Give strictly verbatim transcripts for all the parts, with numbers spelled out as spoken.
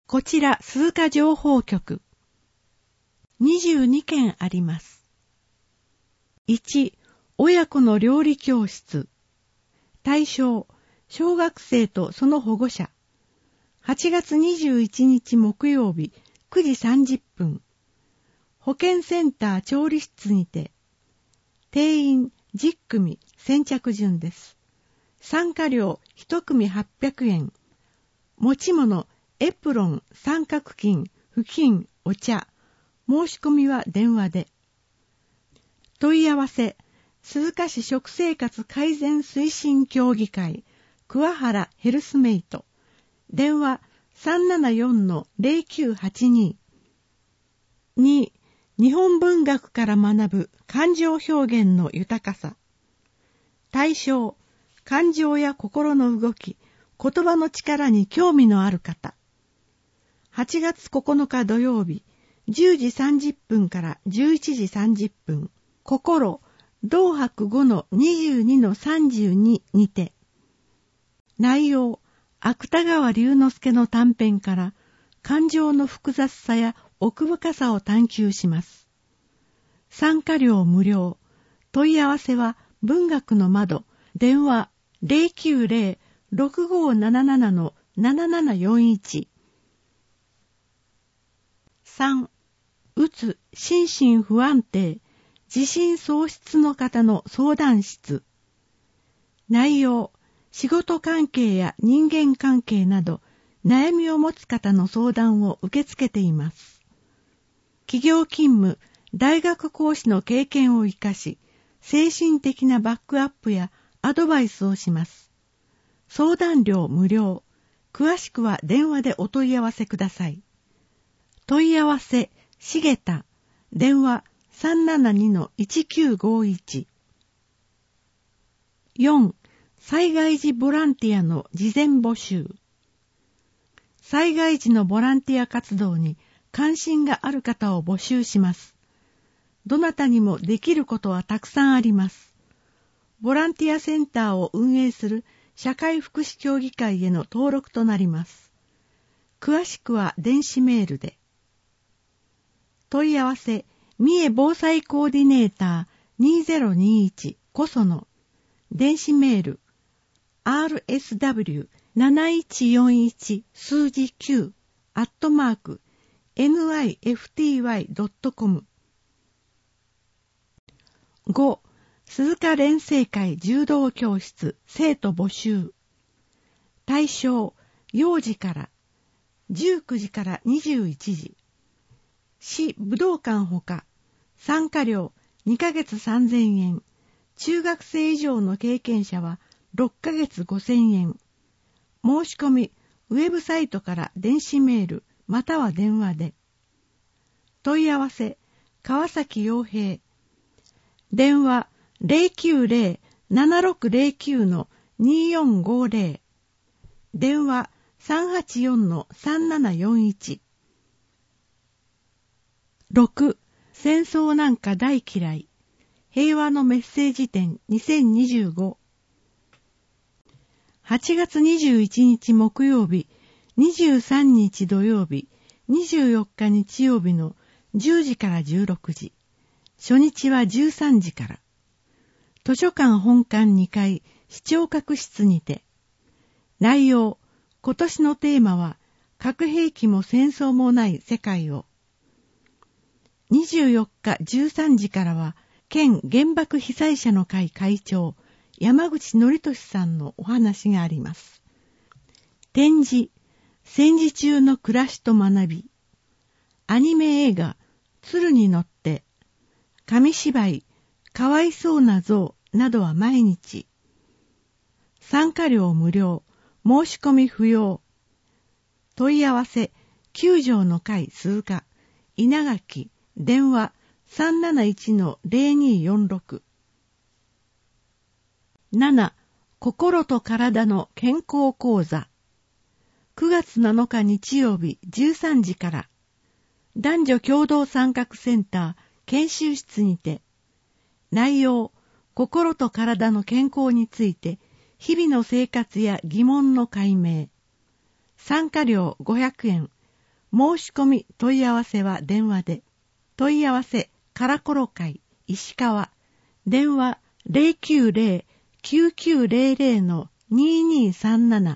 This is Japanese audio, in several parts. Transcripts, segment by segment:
こちら鈴鹿情報局。にじゅうにけんあります。いち、親子の料理教室。対象、小学生とその保護者。はちがつにじゅういちにち木曜日くじさんじゅっぷん。保健センター調理室にて。定員じゅっくみ先着順です。参加料いちくみはっぴゃくえん。持ち物、エプロン、三角巾、布巾、お茶。申し込みは電話で。問い合わせ、鈴鹿市食生活改善推進協議会、桑原ヘルスメイト。電話 さんななよんのゼロきゅうはちに。に、日本文学から学ぶ感情表現の豊かさ。対象、感情や心の動き、言葉の力に興味のある方。はちがつここのか土曜日、じゅうじさんじゅっぷんからじゅういちじさんじゅっぷん、心、道博 ごのにじゅうにのさんじゅうに にて。内容、芥川龍之介の短編から感情の複雑さや奥深さを探求します。参加料無料。問い合わせは文学の窓、電話 ゼロきゅうゼロ ろくごーなななな のななななよんいち。さん、うつ、心身不安定、自信喪失の方の相談室。内容、仕事関係や人間関係など悩みを持つ方の相談を受け付けています。企業勤務、大学講師の経験を生かし、精神的なバックアップやアドバイスをします。相談料無料。詳しくは電話でお問い合わせください。問い合わせ、しげた。電話 さんななにのいちきゅうごいち。よん、災害時ボランティアの事前募集。災害時のボランティア活動に関心がある方を募集します。どなたにもできることはたくさんあります。ボランティアセンターを運営する社会福祉協議会への登録となります。詳しくは電子メールで。問い合わせ、三重防災コーディネーターにせんにじゅういちこその電子メール アールエスダブリューなないちよんいち 数字きゅうアットマーク エヌアイエフティーワイドットコム。ご、鈴鹿連成会柔道教室生徒募集。対象、幼児からじゅうくじからにじゅういちじ。市武道館ほか、参加料にかげつさんぜんえん、中学生以上の経験者はろっかげつごせんえん。申し込み、ウェブサイトから電子メールまたは電話で。問い合わせ、川崎洋平。電話 ゼロきゅうゼロ ななろくゼロきゅう のによんごゼロ。電話 さんはちよん のさんななよんいち。ろく、戦争なんか大嫌い。平和のメッセージ展にせんにじゅうご。はちがつにじゅういちにち木曜日、にじゅうさんにち土曜日、にじゅうよっか日曜日のじゅうじからじゅうろくじ。初日はじゅうさんじから。図書館本館にかい視聴覚室にて。内容、今年のテーマは核兵器も戦争もない世界を。にじゅうよっかじゅうさんじからは県原爆被災者の会会長山口典俊さんのお話があります。展示、戦時中の暮らしと学び。アニメ映画鶴に乗って紙芝居かわいそうな象などは毎日。参加料無料、申し込み不要。問い合わせ、九条の会鈴鹿稲垣電話 さんなないちのゼロによんろく。なな、心と体の健康講座。くがつなのか日曜日じゅうさんじから。男女共同参画センター研修室にて。内容、心と体の健康について日々の生活や疑問の解明。参加料ごひゃくえん、 申し込み問い合わせは電話で。問い合わせカラコロ会石川。電話 ゼロきゅうゼロ きゅうきゅうゼロゼロ にーにーさんなな。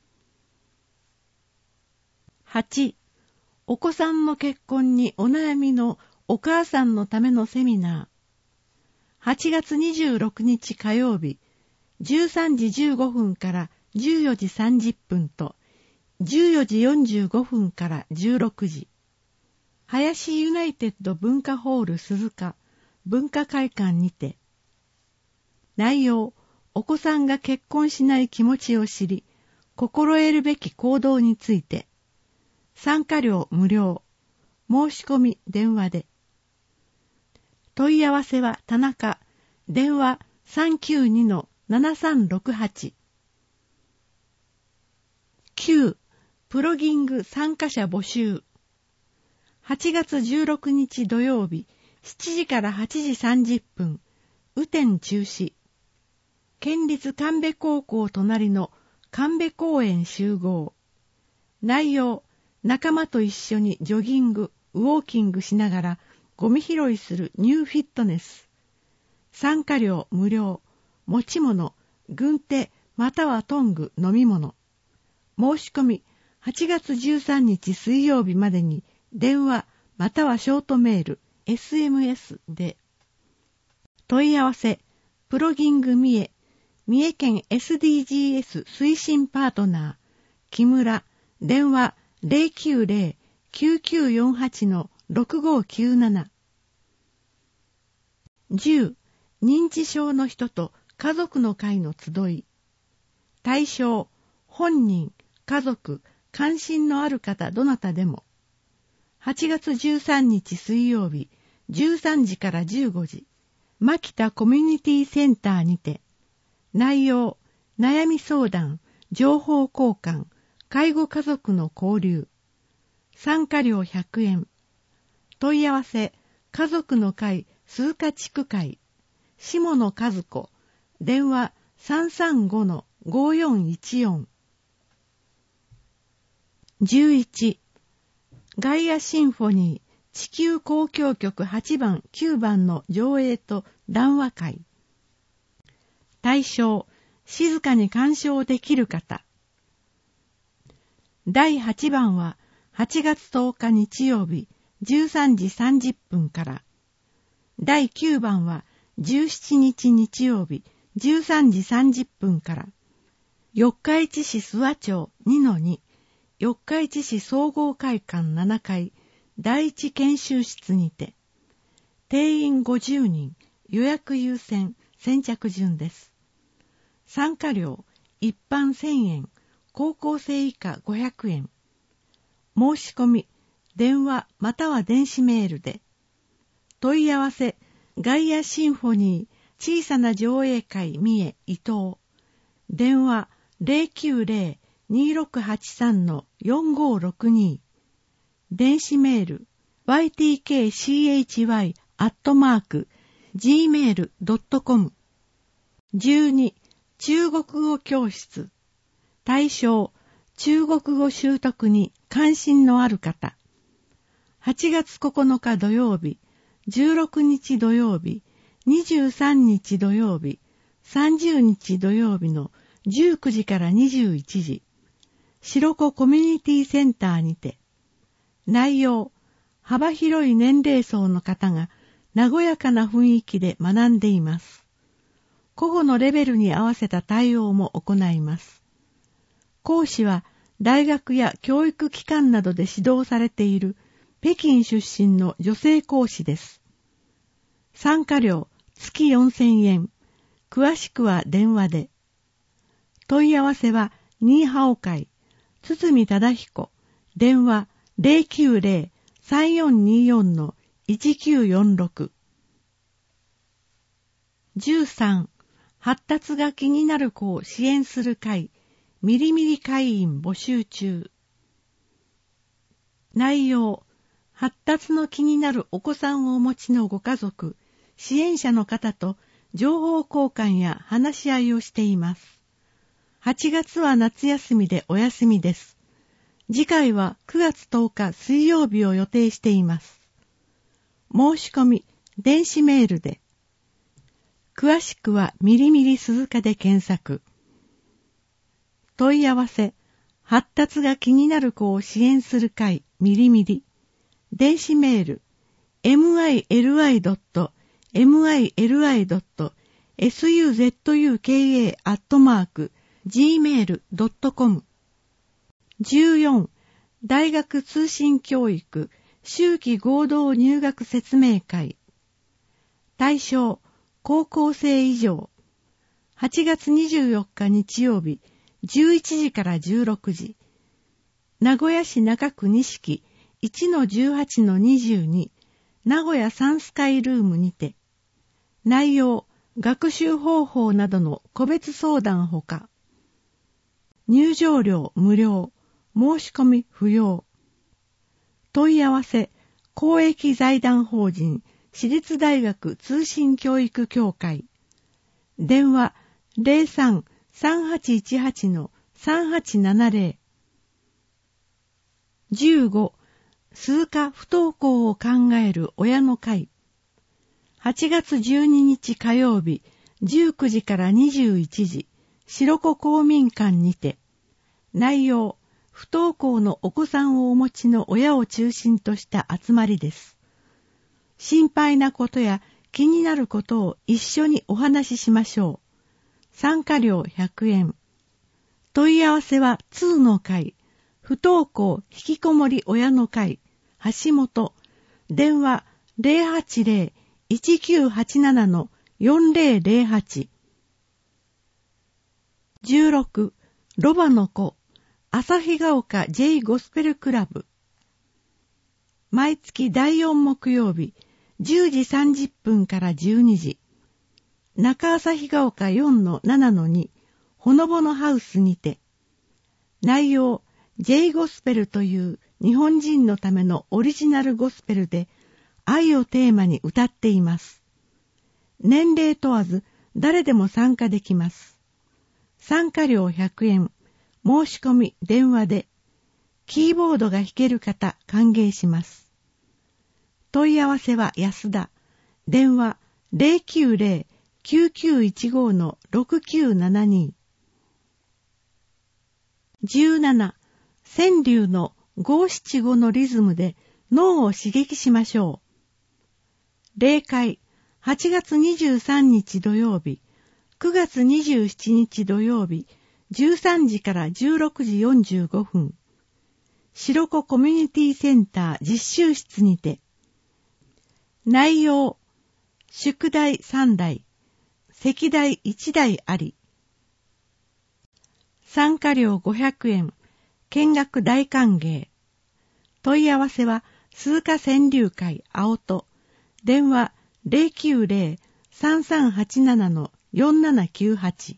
はち. お子さんの結婚にお悩みのお母さんのためのセミナー。はちがつにじゅうろくにち火曜日、じゅうさんじじゅうごふんからじゅうよじさんじゅっぷんと、じゅうよじよんじゅうごふんからじゅうろくじ。林ユナイテッド文化ホール鈴鹿文化会館にて。内容、お子さんが結婚しない気持ちを知り、心得るべき行動について。参加料無料。申し込み電話で。問い合わせは田中。電話 さんきゅうにのななさんろくはち。きゅう. プロギング参加者募集。はちがつじゅうろくにち土曜日、しちじからはちじさんじゅっぷん。雨天中止。県立神戸高校隣の神戸公園集合。内容、仲間と一緒にジョギング、ウォーキングしながらゴミ拾いするニューフィットネス。参加料無料。持ち物、軍手またはトング飲み物。申し込みはちがつじゅうさんにち水曜日までに電話またはショートメール、エスエムエス で。問い合わせ、プロギング三重、三重県 エスディージーエス 推進パートナー、木村、電話 ゼロきゅうゼロ きゅうきゅうよんはち ろくごきゅうなな。じゅう. 認知症の人と家族の会の集い。対象、本人、家族、関心のある方どなたでも。はちがつじゅうさんにち水曜日、じゅうさんじからじゅうごじ、牧田コミュニティセンターにて。内容、悩み相談、情報交換、介護家族の交流。参加料ひゃくえん。問い合わせ、家族の会、鈴鹿地区会。下野和子。電話 さんさんごのごよんいちよん。じゅういち. ガイアシンフォニー地球交響曲はちばんきゅうばんの上映と談話会。対象、静かに鑑賞できる方。だいはちばんははちがつとおか日曜日じゅうさんじさんじゅっぷんから。だいきゅうばんはじゅうしちにち日曜日じゅうさんじさんじゅっぷんから。四日市市諏訪町 にのに、四日市市総合会館ななかいだいいち研修室にて。定員ごじゅうにん、予約優先、先着順です。参加料、一般せんえん、高校生以下ごひゃくえん。申し込み、電話または電子メールで。問い合わせ、ガイアシンフォニー小さな上映会三重伊東。電話ゼロきゅうゼロ にーろくはちさんのよんごろくに。電子メール ワイティーケーシーエイチワイ アットマーク ジーメール ドットコム。じゅうに. 中国語教室。対象、中国語習得に関心のある方。はちがつここのか土曜日、じゅうろくにち土曜日、にじゅうさんにち土曜日、さんじゅうにち土曜日のじゅうくじからにじゅういちじ。白子コミュニティセンターにて。内容、幅広い年齢層の方が和やかな雰囲気で学んでいます。個々のレベルに合わせた対応も行います。講師は大学や教育機関などで指導されている北京出身の女性講師です。参加料月よんせんえん。詳しくは電話で。問い合わせはニーハオ会、堤忠彦、電話ゼロきゅうゼロ さんよんによんのいちきゅうよんろく。じゅうさん. 発達が気になる子を支援する会、ミリミリ会員募集中。内容、発達の気になるお子さんをお持ちのご家族、支援者の方と情報交換や話し合いをしています。はちがつは夏休みでお休みです。 次回はくがつとおか水曜日を予定しています。申し込み、電子メールで。詳しくはみりみり鈴鹿で検索。問い合わせ、発達が気になる子を支援する会みりみり。電子メール、エムアイエルアイドットエムアイエルアイドットエスユーゼットユーケーエー アットマーク ジーメールドットコム。じゅうよん、大学通信教育秋季合同入学説明会。対象、高校生以上。はちがつにじゅうよっか日曜日、じゅういちじからじゅうろくじ。名古屋市中区西 いちのじゅうはちのにじゅうに、名古屋サンスカイルームにて。内容、学習方法などの個別相談ほか。入場料無料、申し込み不要。問い合わせ、公益財団法人私立大学通信教育協会。電話 ゼロさん さんはちいちはち さんはちななゼロ。じゅうご、鈴鹿不登校を考える親の会。はちがつじゅうににち火曜日、じゅうくじからにじゅういちじ、白子公民館にて。内容、不登校のお子さんをお持ちの親を中心とした集まりです。心配なことや気になることを一緒にお話ししましょう。参加料ひゃくえん。問い合わせは通の会、不登校引きこもり親の会、橋本。電話 ゼロはちゼロ いちきゅうはちなな よんゼロゼロはち。じゅうろく、ロバの子、旭ヶ丘 J ゴスペルクラブ。毎月だいよん木曜日、じゅうじさんじゅっぷんからじゅうにじ。中旭ヶ丘 よんのななのに、ほのぼのハウスにて。内容、J ゴスペルという日本人のためのオリジナルゴスペルで、愛をテーマに歌っています。年齢問わず誰でも参加できます。参加料ひゃくえん、申し込み電話で、キーボードが弾ける方歓迎します。問い合わせは安田、電話 ゼロきゅうゼロ きゅうきゅういちご ろくきゅうななに。じゅうなな、川柳の五七五のリズムで脳を刺激しましょう。例会、はちがつにじゅうさんにち土曜日、くがつにじゅうしちにち土曜日、じゅうさんじからじゅうろくじよんじゅうごふん。白子コミュニティセンター実習室にて。内容、宿題さんだい、席題いちだいあり。参加料ごひゃくえん、見学大歓迎。問い合わせは鈴鹿川柳会青戸、電話 ゼロきゅうゼロ さんさんはちなな よんななきゅうはち。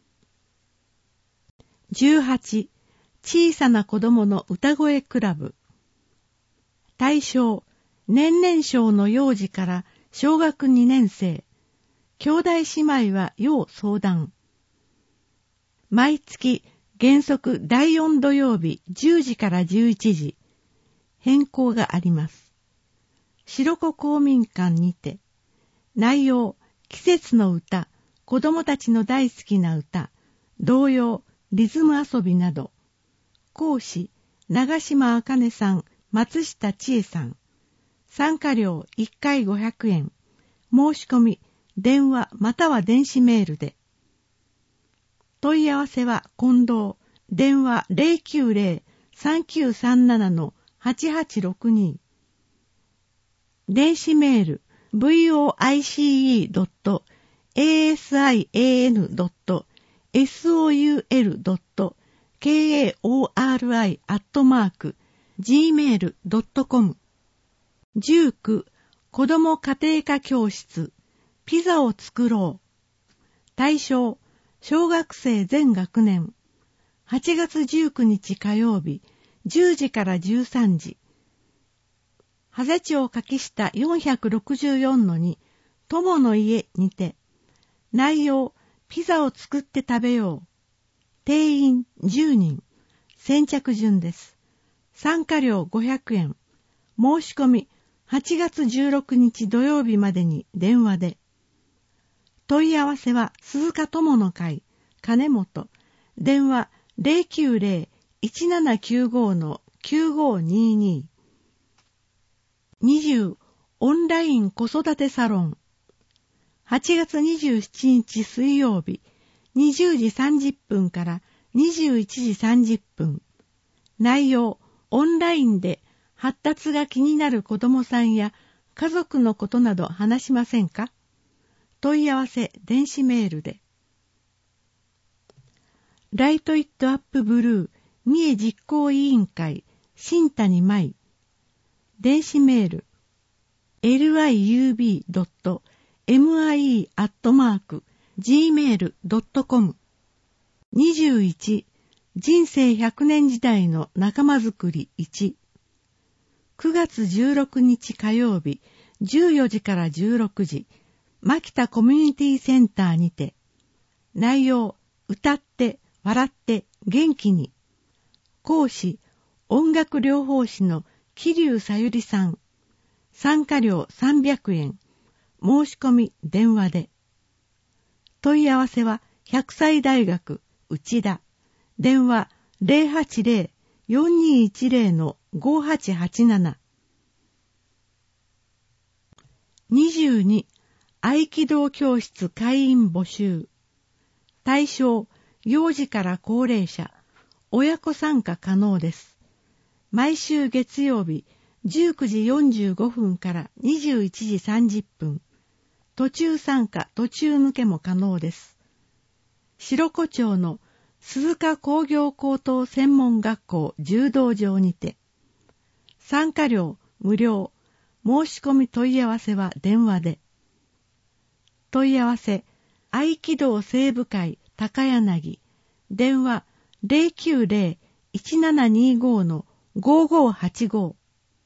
じゅうはち、小さな子供の歌声クラブ。対象、年々小の幼児から小学にねん生。兄弟姉妹は要相談。毎月原則だいよん土曜日じゅうじからじゅういちじ。変更があります。白子公民館にて。内容、季節の歌、子供たちの大好きな歌、童謡、リズム遊びなど。講師、長島あかねさん、松下千恵さん。参加料いっかいごひゃくえん。申し込み、電話または電子メールで。問い合わせは近藤、電話 ゼロきゅうゼロ さんきゅうさんなな はちはちろくに。電子メール、ブイオーアイシーイードットエーエスアイエーエヌドットソウルドットケーオーアールアイ アットマーク ジーメールドットコム。じゅうきゅう、子ども家庭科教室、ピザを作ろう。対象、小学生全学年。はちがつじゅうくにち火曜日、じゅうじからじゅうさんじ。ハゼ町柿下よんひゃくろくじゅうよんのに、友の家にて。内容、ピザを作って食べよう。定員じゅうにん。先着順です。 参加料ごひゃくえん。申し込みはちがつじゅうろくにち土曜日までに電話で。問い合わせは鈴鹿友の会金本、電話 ゼロきゅうゼロ いちななきゅうご きゅうごにに。にじゅうオンライン子育てサロン。はちがつにじゅうしちにち水曜日にじゅうじさんじゅっぷんからにじゅういちじさんじゅっぷん。内容、オンラインで発達が気になる子どもさんや家族のことなど話しませんか？問い合わせ電子メールで。ライトイットアップブルー三重実行委員会新谷舞。電子メール エルアイユービードットエムアイイー アットマーク ジーメールドットコム。 にじゅういち人生ひゃくねん時代の仲間づくりいち。くがつじゅうろくにち火曜日じゅうよじからじゅうろくじ牧田コミュニティセンターにて。内容、歌って笑って元気に。講師、音楽療法士の桐生さゆりさん。参加料さんびゃくえん。申し込み電話で。問い合わせは百歳大学内田。電話 ゼロはちゼロ よんにいちゼロ ごはちはちなな。にじゅうに合気道教室会員募集。対象、幼児から高齢者、親子参加可能です。毎週月曜日じゅうくじよんじゅうごふんからにじゅういちじさんじゅっぷん。途中参加、途中抜けも可能です。白子町の鈴鹿工業高等専門学校柔道場にて。参加料無料。申し込み問い合わせは電話で。問い合わせ、合気道西部会高柳。電話 ゼロきゅうゼロ いちななにご ごごはちご。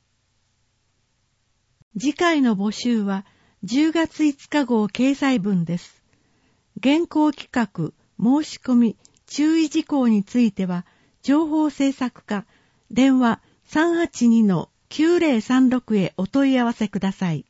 次回の募集はじゅうがついつか号掲載分です。現行企画、申し込み、注意事項については、情報制作課、電話 さんはちにのきゅうゼロさんろく へお問い合わせください。